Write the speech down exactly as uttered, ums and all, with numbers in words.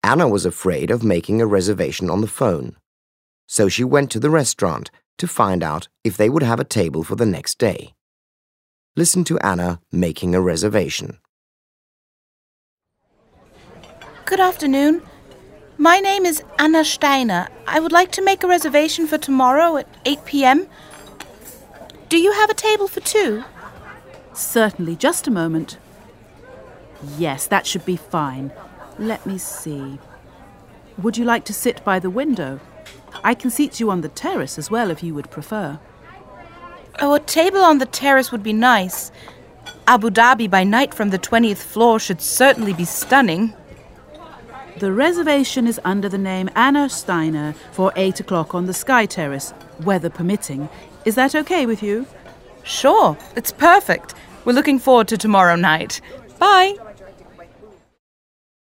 Anna was afraid of making a reservation on the phone, so she went to the restaurant to find out if they would have a table for the next day. Listen to Anna making a reservation. Good afternoon. My name is Anna Steiner. I would like to make a reservation for tomorrow at eight p.m. Do you have a table for two? Certainly, just a moment. Yes, that should be fine. Let me see. Would you like to sit by the window? I can seat you on the terrace as well if you would prefer. Oh, a table on the terrace would be nice. Abu Dhabi by night from the twentieth floor should certainly be stunning. The reservation is under the name Anna Steiner for eight o'clock on the Sky Terrace, weather permitting. Is that okay with you? Sure, it's perfect. We're looking forward to tomorrow night. Bye.